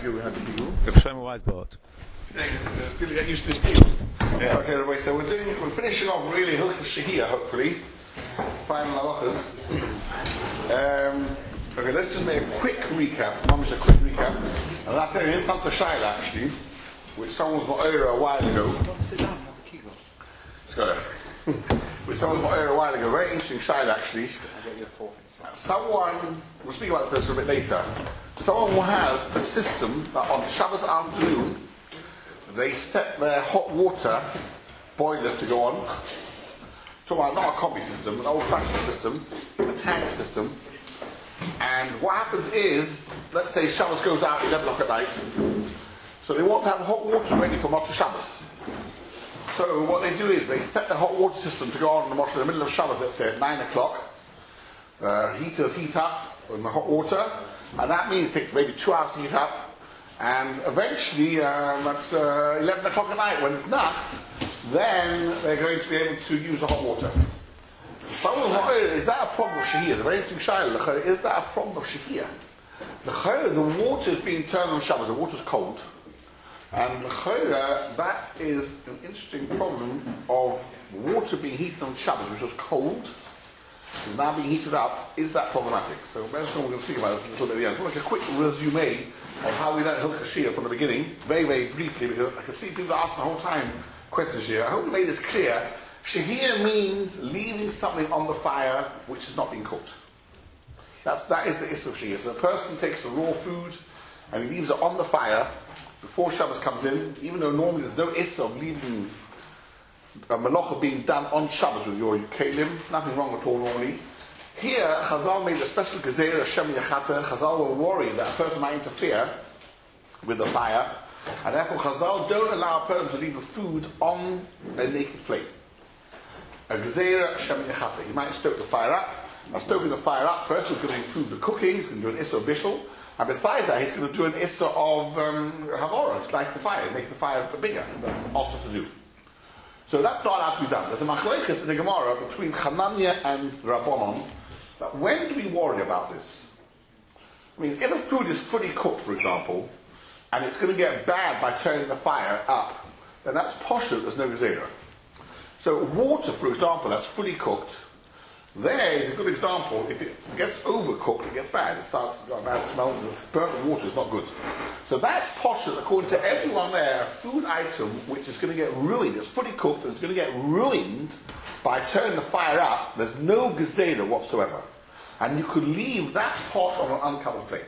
ago we had the deal. If Shlomo Weisbart. Today, people get used to this deal. Yeah. Okay, everybody, so we're finishing off really Hilchos Shehiyah, hopefully. Final halachas. Okay, let's just make a quick recap. Mamish, a quick recap. And I'll tell you, in Santa Shaila, actually, which someone was over a while ago. Sit down, have a kegel. Which someone was over a while ago. Very interesting Shaila, actually. I'll get you a fork inside. Someone, we'll speak about this a bit later. Someone who has a system that on Shabbos afternoon, they set their hot water boiler to go on. Talking about not a copy system, an old-fashioned system, a tank system. And what happens is, let's say Shabbos goes out at 11 o'clock at night, so they want to have hot water ready for Motzei Shabbos. So what they do is they set the hot water system to go on in the middle of Shabbos, let's say at 9 o'clock. Heaters heat up with the hot water, and that means it takes maybe 2 hours to heat up. And eventually, at 11 o'clock at night, when it's Nacht, then they're going to be able to use the hot water. Is that a problem of Shehiyah? It's a very interesting shayla. Is that a problem of Shehiyah? The water is being turned on Shabbos, the water is cold. And that is an interesting problem of water being heated on Shabbos, which was cold, is now being heated up. Is that problematic? So we're going to speak about this a little bit at the end. I want to make a quick resume of how we learned Hilchos Shehiyah from the beginning, very, very briefly, because I can see people asking the whole time questions here. I hope we made this clear. Shehiyah means leaving something on the fire which has not been cooked. That is the issue of Shehiyah. So a person takes the raw food and he leaves it on the fire before Shabbos comes in, even though normally there's no issue of leaving a malacha being done on Shabbos with your kelim, nothing wrong at all normally. Here, Chazal made a special gezeira, Shem Yachata. Chazal were worried that a person might interfere with the fire, and therefore Chazal don't allow a person to leave the food on a naked flame. A gezeira, Shem Yachata. He might stoke the fire up. By stoking the fire up, first he's going to improve the cooking, he's going to do an issa of bishul, and besides that, he's going to do an issa of havora, just like the fire, make the fire bigger. That's also to do. So that's not allowed to be done. There's a machlokes in the Gemara between Hanania and Rabbanon. But when do we worry about this? I mean, if a food is fully cooked, for example, and it's going to get bad by turning the fire up, then that's posher, there's no gezeira. So water, for example, that's fully cooked, there is a good example. If it gets overcooked, it gets bad. It starts got a bad smell. Burnt water is not good. So that's posher, according to everyone there, a food item which is going to get ruined. It's fully cooked and it's going to get ruined by turning the fire up. There's no gezeira whatsoever. And you could leave that pot on an uncovered flame.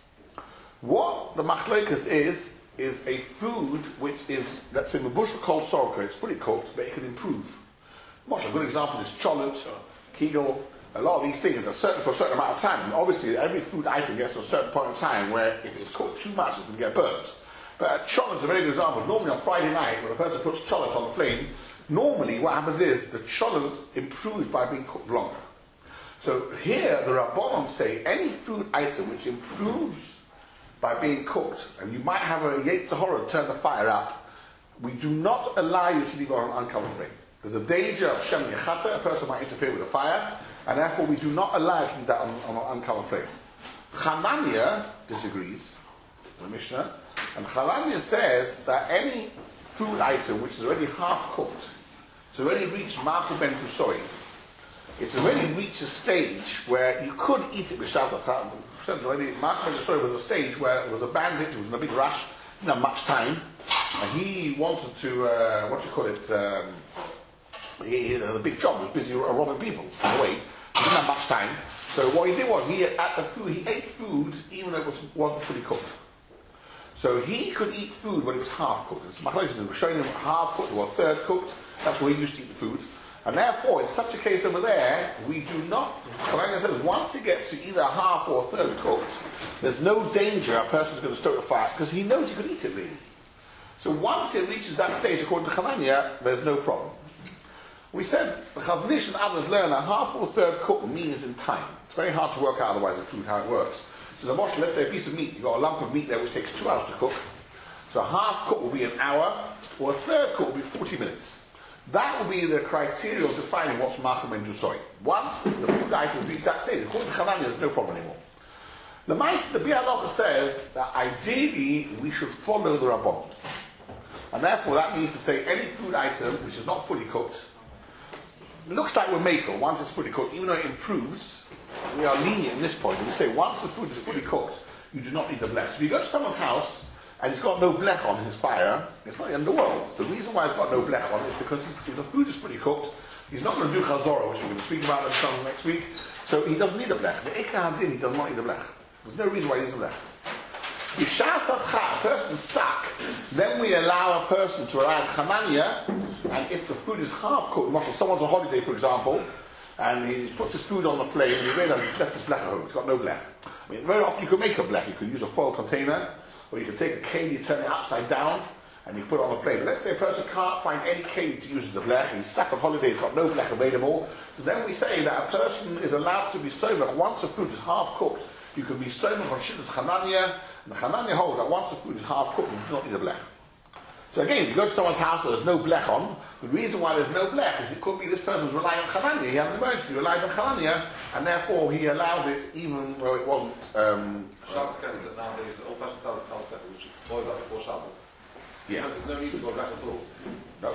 What the machlokas is a food which is, let's say, mevushal kol sorka. It's fully cooked, but it can improve. A good example is cholent, kegel. A lot of these things are certain for a certain amount of time. And obviously, every food item gets to a certain point in time where if it's cooked too much, it's going to get burnt. But cholent is a very good example. Normally on Friday night, when a person puts cholent on the flame, normally what happens is the cholent improves by being cooked longer. So here, the Rabbanon say any food item which improves by being cooked, and you might have a Yetzer Hara to turn the fire up, we do not allow you to leave it on an uncovered flame. There's a danger of Shem Yachata, a person might interfere with the fire, and therefore we do not allow you to leave that on an uncovered flame. Hanania disagrees, the Mishnah, and Hanania says that any food item which is already half cooked, it's already reached Ma'achal ben Drusoi, it's already reached a stage where you could eat it with Shazat. Already, Ma'achal ben Drusoi was a stage where it was a bandit who was in a big rush, didn't have much time, and he wanted to, he had a big job, he was busy robbing people on the way. He didn't have much time. So what he did was he ate food even though it wasn't fully cooked. So he could eat food when it was half cooked. It's was showing him half cooked or a third cooked. That's where he used to eat the food. And therefore, in such a case over there, we do not, Chalanya says, once it gets to either half or a third cooked, there's no danger a person's going to stoke the fire because he knows he could eat it really. So once it reaches that stage, according to Chalanya, there's no problem. We said the Chazon Ish and others learn a half or third cook means in time. It's very hard to work out otherwise in food how it works. So the moshel, let's say a piece of meat, you've got a lump of meat there which takes 2 hours to cook. So a half cook will be an hour, or a third cook will be 40 minutes. That will be the criteria of defining what's Ma'achal ben Drusoi. Once the food item reaches that stage, according to Chalanya, there's no problem anymore. The Meister, the Biur Halacha says that ideally we should follow the Rabbanon. And therefore that means to say any food item which is not fully cooked, it looks like we're makel once it's fully cooked, even though it improves, we are lenient in this point. We say once the food is fully cooked, you do not need the blech. So if you go to someone's house and he's got no blech on his fire, it's not the end of the world. The reason why he's got no blech on is because if the food is fully cooked, he's not going to do chazorah, which we're going to speak about next week, so he doesn't need a blech. But Ikar Hadin, he does not need a blech. There's no reason why he needs a blech. If a person is stuck, then we allow a person to rely on chananya, and if the food is half cooked, someone's on holiday, for example, and he puts his food on the flame, and he realizes he's left his blech at home, he's got no blech. I mean, very often you can make a blech. You could use a foil container, or you could take a keli, turn it upside down, and you put it on the flame. Let's say a person can't find any keli to use as a blech, he's stuck on holiday, he's got no blech available, so then we say that a person is allowed to be sober once the food is half cooked. You can be sober on shittas chananya, and the chananya holds that once the food is half cooked, you do not need a blech. So again, if you go to someone's house where there's no blech on, the reason why there's no blech is it could be this person's relying on chananya, he had an emergency, he relied on chananya, and therefore he allowed it even though it wasn't... Shabbos kettle, that nowadays, the old-fashioned Shabbos kettle, which is boiled up before Shabbos. Yeah. There's no need to go blech at all. No.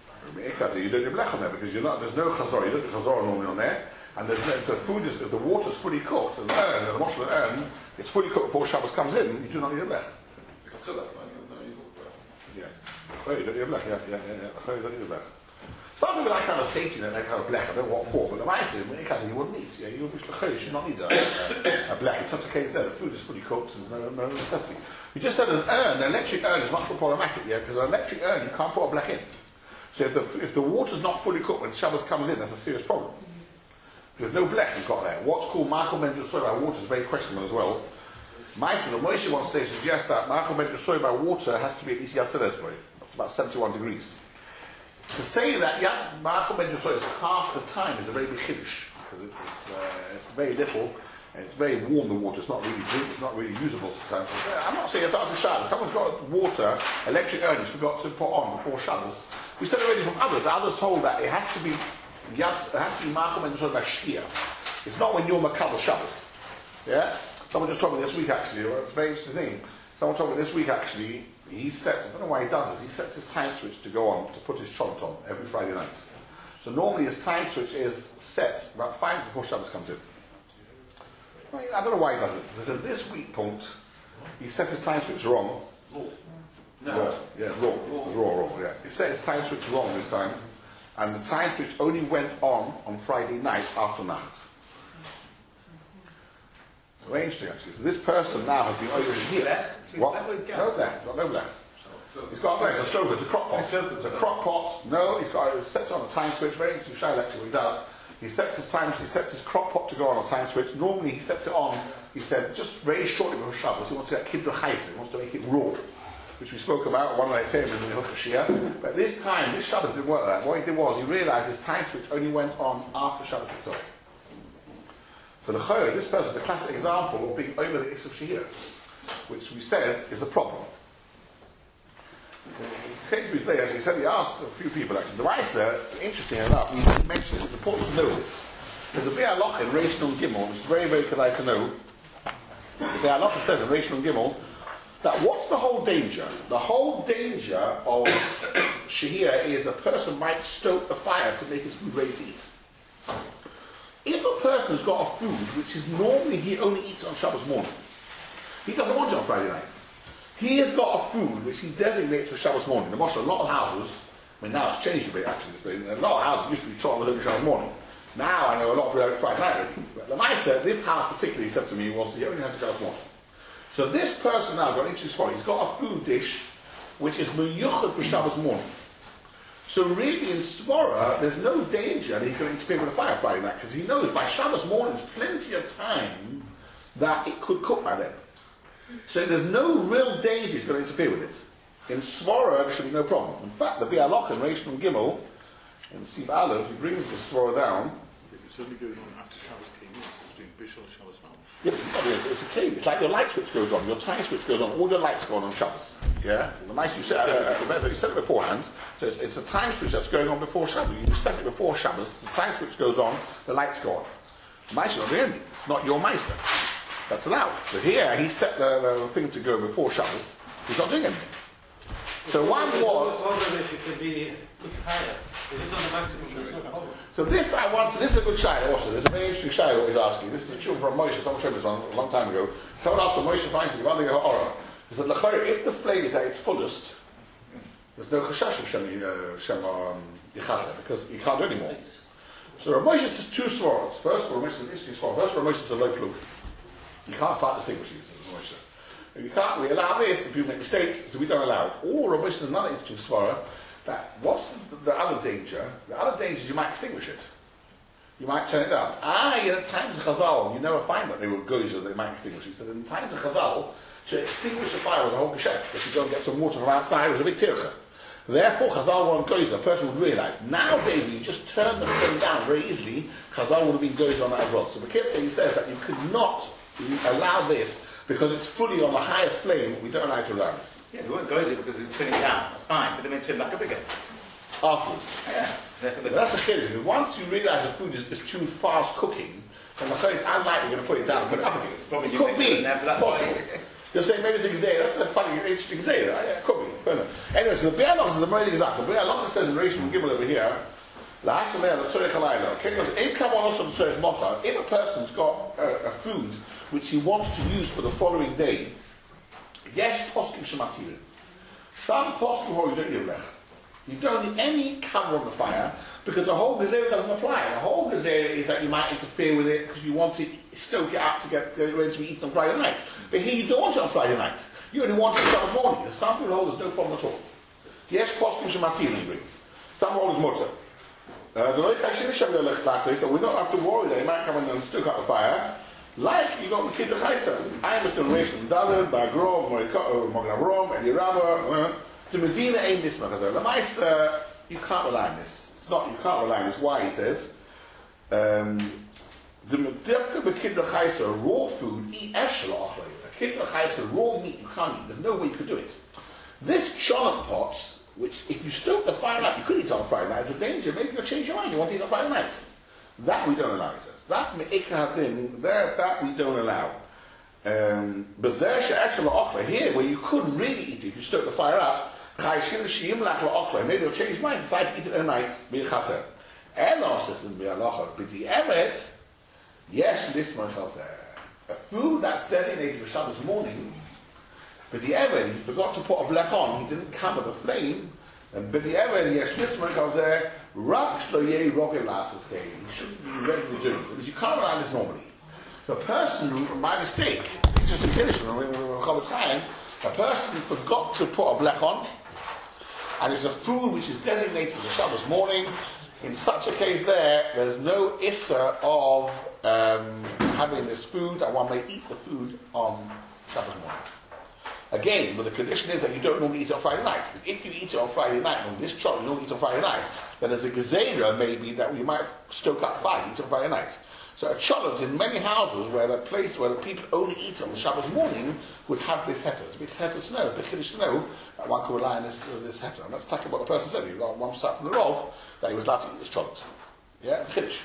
You don't need blech on there because there's no chazor, you don't do chazor normally on there, and there's no, if the water's fully cooked, and the moshel urn, it's fully cooked before Shabbos comes in, you do not need a blech. So that's nice, there's no need to blech. Yeah. Oh, you don't need a blech, yeah. Oh, you don't need a blech. Some people like kind of safety net, they kind of blech, I don't know what for, but the mice is, you wouldn't need. Yeah, you should not need a blech. In such a case there, the food is fully cooked, so there's no necessity. We just said an electric urn is much more problematic, yeah, because an electric urn, you can't put a blech in. So if the water's not fully cooked when Shabbos comes in, that's a serious problem. There's no blech you've got there. What's called Machal Ben Josoy by water is very questionable as well. Meister, the Moshe wants to suggest that Machal Ben Josoy by water has to be at least Yad Sedesboy. That's about 71 degrees. To say that Machal Ben Josoy is half the time is a very big chiddush, because it's very little, and it's very warm, the water. It's not really it's not really usable sometimes. I'm not saying you have to ask a Shabbos. Someone's got water, electric urn, he's forgot to put on before Shabbos. We said already from others. Others hold that it has to be Machal Ben Josoy by Shkia. It's not when you're Makabel Shabbos. Yeah? Someone just told me this week actually, it's a very interesting thing. Someone told me this week actually, I don't know why he does this, he sets his time switch to go on, to put his chont on every Friday night. So normally his time switch is set about 5 before Shabbos comes in. Well, I don't know why he does it, but at this week point, he set his time switch wrong. No. Raw. Yeah, raw, yeah. He set his time switch wrong this time, and the time switch only went on Friday night after Nacht. It's very interesting actually. So this person now has been over Shehir. What? No blech. No blech. He's got a blech. It's a slogan. It's a crock pot. It's a crock pot. No, he sets it on a time switch. Very interesting show actually what he does. He sets his crock pot to go on a time switch. Normally he sets it on, he said, just very shortly before Shabbos. He wants to get Kidra Chayse. He wants to make it raw, which we spoke about one night in the Hilchah Shia. But this time, this Shabbos didn't work like that. What he did was, he realized his time switch only went on after Shabbos itself. So the Chor, this person is a classic example of being over the Issav Shehir, which we said is a problem. He came to his day, actually, he said he asked a few people actually. The Reiser, interesting enough, he mentioned this, it's important to know this. There's a Biur Halacha in Reish Nun Gimel, which is very, very polite to know. The Biur Halacha says in Reish Nun Gimel that what's the whole danger? The whole danger of Shehir is a person might stoke the fire to make his food ready to eat. If a person has got a food which is normally he only eats on Shabbos morning, he doesn't want it on Friday night. He has got a food which he designates for Shabbos morning. The Moshe, a lot of houses, I mean now it's changed a bit actually, a lot of houses used to be chocolate on Shabbos morning. Now I know a lot of people have it Friday night already. But the Meister, this house particularly said to me, was he only has it Shabbos morning. So this person now has got an interesting spot. He's got a food dish which is meyuchad for Shabbos morning. So really in Svara, there's no danger that he's going to interfere with the fire Friday night, because he knows by Shabbos morning there's plenty of time that it could cook by then. So there's no real danger he's going to interfere with it. In Svara, there should be no problem. In fact, the Biur Halacha in Reish Nun Gimel, in Siv Aleph, he brings the Svara down. It's only going on after Shabbos came in, so it's doing Bishul Shabbos now. Yeah, but it's a key. It's like your light switch goes on, your time switch goes on, all your lights go on Shabbos. Yeah? The nice you set it beforehand, so it's a time switch that's going on before Shabbos. You set it before Shabbos, the time switch goes on, the lights go on. The Meister not the only. It's not your Meister. That's allowed. So here, he set the thing to go before Shabbos. He's not doing anything. So one was... If it could be higher. If it's on the maximum, there's no problem. So this is a good shayla also. There's a very interesting shayla he's asking. This is the children from Moshe. Someone showed me this one a long time ago. Someone asked for Moshe finds the Gavadi Ha'ara. He said, if the flame is at its fullest, there's no chashash of Shem Yichata, because you can't do anymore. So Rav Moshe says two svaras. First, Rav Moshe says interesting svar. First, Rav Moshe says a low plug. You can't start distinguishing, says Rav Moshe. And you can't, we allow this, and people make mistakes, so we don't allow it. Or Rav Moshe says another interesting svara, that what's the other danger? The other danger is you might extinguish it. You might turn it down. In the times of Chazal, you never find that they were gozer, they might extinguish it. So in the times of Chazal, to extinguish a fire was a whole geschäft, because you go and get some water from outside, it was a big tircha. Therefore, Chazal were on gozer, a person would realise. Nowadays, you just turn the flame down very easily, Chazal would have been gozer on that as well. So Bekitzer, he says that you could not allow this, because it's fully on the highest flame, we don't allow it to allow this. Yeah, they weren't gozer because they were turning it down, that's fine, but then they turn back up again. Afterwards. Yeah. That's the chiddush. Once you realise the food is too fast cooking, then it's unlikely you're going to put it down and put it up again. Probably Could be possible. Point. You're saying maybe it's a gzeira. That's a funny, interesting gzeira. Yeah, could be. Anyway, so the Be'er Lochas is a very example. Be'er Lochas says in Rishon Gimel over here, if a person's got a food which he wants to use for the following day, yes, poskim shematirin. Some poskim hold you don't need lech. You don't need any cover on the fire because the whole gazera doesn't apply. The whole gazera is that you might interfere with it because you want to stoke it up to get ready to be eaten on Friday night. But here you don't want it on Friday night. You only want it on Saturday morning. There's some people hold there's no problem at all. Yes, poskim shematirin he brings. Some hold is mutter. That we don't have to worry that he might come in and stoke up the fire. Like you got with Kiddush Chaisa. I am a celebration of David, Bagrov, Mognavrom, Elirava. The Medina ain't this Magazine. The mice, you can't rely on this. It's not, you can't rely on this. Why, he says? The Medivka Bekiddush Chaisa, raw food, eat Eshla Achlei. A Kiddush Chaisa, raw meat, you can't eat. There's no way you could do it. This cholent pot, which if you stoke the fire up, you could eat on Friday night. It's a danger. Maybe you'll change your mind. You want to eat on Friday night. That we don't allow, he says. That me'ikadin, that we don't allow. Here, where you could really eat it, if you stoke the fire up, maybe you'll change your mind, decide to eat it at night. Yes, this one a food that's designated for Shabbos morning, but the Ered, he forgot to put a black on, he didn't cover the flame, and but the Ered, yes, this one there, he shouldn't be regularly doing this, because you can't rely on this normally. So a person who, by mistake, it's just a kiddush, a person who forgot to put a black on, and it's a food which is designated for Shabbos morning, in such a case there's no issa of having this food, and one may eat the food on Shabbos morning. Again, but the condition is that you don't normally eat it on Friday night. If you eat it on Friday night, on this chart you don't eat it on Friday night, then there's a gezerah maybe that we might stoke up fire to eat on Friday night. So a cholent in many houses where the place where the people only eat on Shabbos morning would have this heter. It's a big heter to know, a big chiddush to know that one could rely on this heter. And that's exactly what the person said. He got one side from the Rav that he was allowed to eat this cholent. Yeah, chiddush.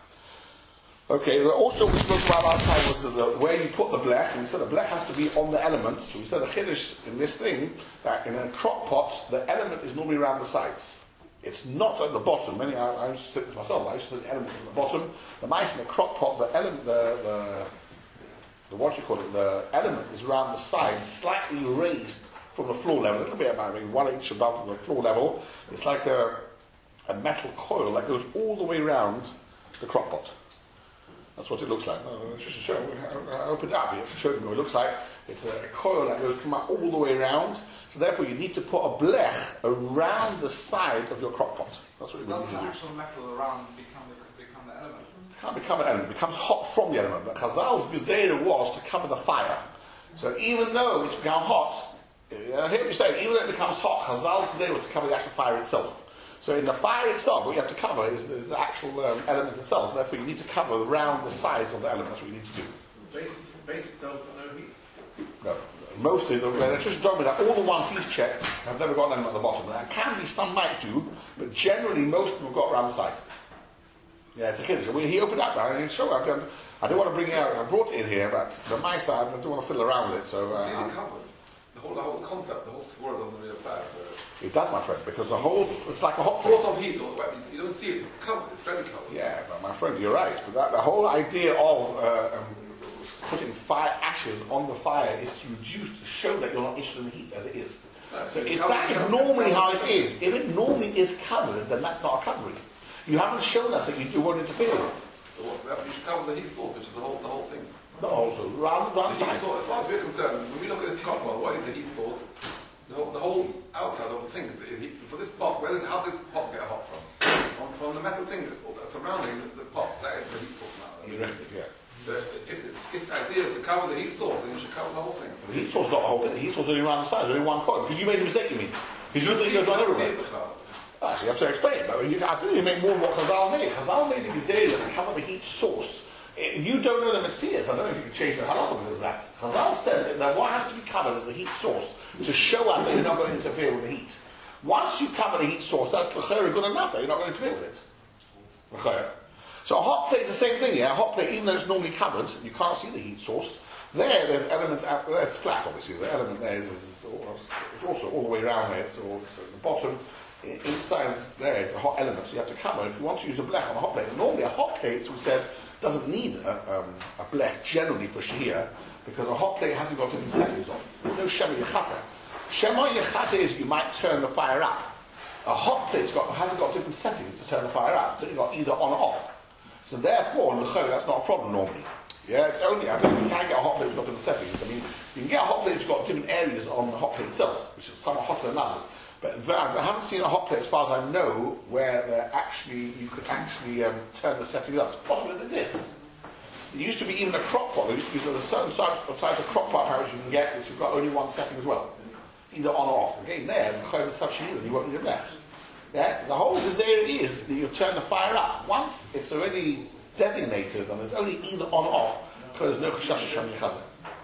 Okay, also we spoke about last time was where you put the blech, and we said the blech has to be on the element. So we said the chiddush in this thing, that in a crock pot, the element is normally around the sides. It's not at the bottom. I used to think this myself, I used to think the element is at the bottom. The mice in the crock pot, the element, the what you call it, the element is around the sides, slightly raised from the floor level, a little bit about maybe 1 inch above the floor level. It's like a metal coil that goes all the way around the crock pot. That's what it looks like. Just to show you, I opened it up here to show you what it looks like. It's a coil that goes come out all the way around. So therefore you need to put a blech around the side of your crock pot. That's what you need to do. Does the actual metal around become the element? It can't become an element. It becomes hot from the element. But Chazal's gezerah was to cover the fire. So even though it's become hot, hear what you're saying, even though it becomes hot, Chazal's gezerah was to cover the actual fire itself. So in the fire itself, what you have to cover is the actual element itself. Therefore, you need to cover around the sides of the element. That's what you need to do. Base itself got no heat. No. Mostly, the electrician told me that all the ones he's checked have never got an element at the bottom. There can be some might do, but generally most of them have got around the side. Yeah, it's a kid. When he opened up now, and he showed up. I didn't want to bring it out. I brought it in here, but the my side, I don't want to fiddle around with it. So Really covered. The whole concept, the whole swirl doesn't really apply. it does, my friend, because the whole it's like a hot Force plate. of heat, you don't see it. It's covered. It's very covered. Yeah, but my friend, you're right. But the whole idea of putting fire ashes on the fire is to reduce, to show that you're not interested in the heat as it is. No, So it's if covered- that is normally how it is, if it normally is covered, then that's not a covering. You haven't shown us that you won't interfere with it. So therefore you should cover the heat source, which is the whole thing. Not also, round The heat side. source, as far as we're concerned, when we look at this copper, what is the heat source? The whole outside of the thing is heat. For this pot, how does this pot get hot from? From the metal thing that's surrounding the pot. That is the heat source now. You reckon, yeah. So if the idea is to cover the heat source, then you should cover the whole thing. The heat source is not the whole thing. The heat source is only around the side. There's only one point. Because you made a mistake, you mean? Because you think it goes on everywhere. Actually, you have to explain it. But I think you make more what Chazal made. Chazal made the Gezerah to cover the heat source. If you don't know the Messias, I don't know if you can change the halacha because of that. Chazal said that what has to be covered is the heat source to show us that you're not going to interfere with the heat. Once you cover the heat source, that's l'chera good enough that you're not going to interfere with it. L'chera. So a hot plate is the same thing, yeah? A hot plate, even though it's normally covered, you can't see the heat source. There's elements out there, it's flat obviously, the element there is also all the way around there, so it's at the bottom, inside there is a hot element, so you have to cover. If you want to use a blech on a hot plate, and normally a hot plate, as we said, doesn't need a blech generally for shehiyah, because a hot plate hasn't got different settings on. There's no shema yechata. Shema yechata is you might turn the fire up. A hot plate hasn't got different settings to turn the fire up, so you've got either on or off. So therefore, that's not a problem normally. Yeah, it's only, I mean, you can get a hot plate which has got different settings. I mean, you can get a hot plate which has got different areas on the hot plate itself, which is some are hotter than others. But in fact, I haven't seen a hot plate, as far as I know, where you could actually turn the settings up. It's possible it exists. There used to be even a crock pot. There used to be a certain type of crock pot which you can get, which have got only one setting as well. Either on or off. Again, there, the such and you won't need it left. Yeah, the whole there is that you turn the fire up. Once it's already designated and it's only either on or off, because there's no chashash sham yechata.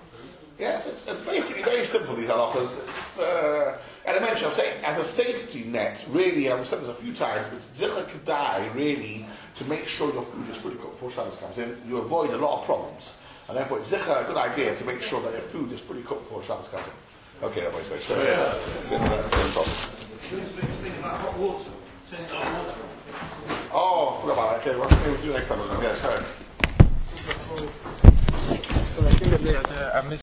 Yes, it's basically very simple, these halachas. It's elementary. I'm saying, as a safety net, really, I've said this a few times, it's zichar kedai, really, to make sure your food is fully cooked before Shabbos comes in. You avoid a lot of problems. And therefore, it's zichar a good idea to make sure that your food is fully cooked before Shabbos comes in. Okay, everybody say. So, it's in the top. Speaking about hot water, turn it on water. Oh, I forgot about that. Okay, well, maybe we'll do it next time. Yes, go ahead. So I think that I missed